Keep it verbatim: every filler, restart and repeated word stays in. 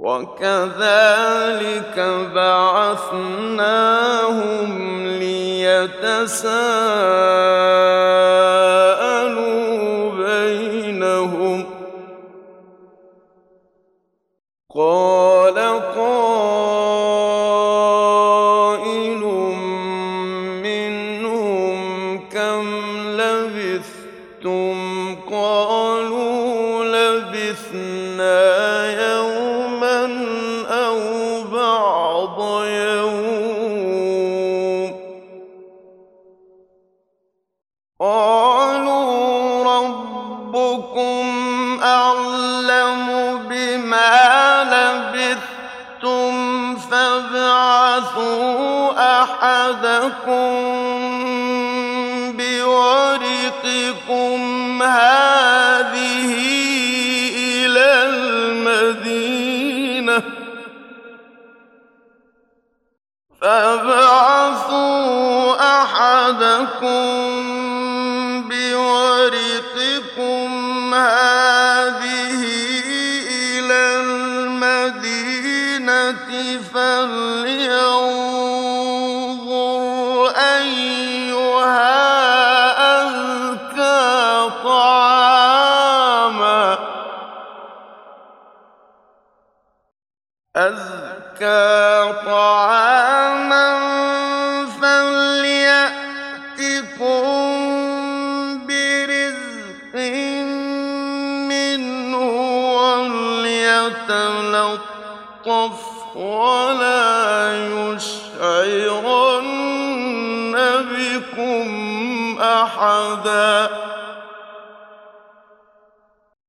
وكذلك بعثناهم ليتساءلوا بينهم قال قائل منهم كم لبثتم قالوا لبثنا يوما أو بعض يوم قالوا ربكم أعلم بما لبثتم فابعثوا أحدكم بورقكم هذه إلى المدينة فابعثوا أحدكم بورقكم هذه إلى المدينة فلينظر أيها أزكى طعاما أزكى طعاما فليأتكم برزق منه وليتلطف ولا يشعرن بكم أحدا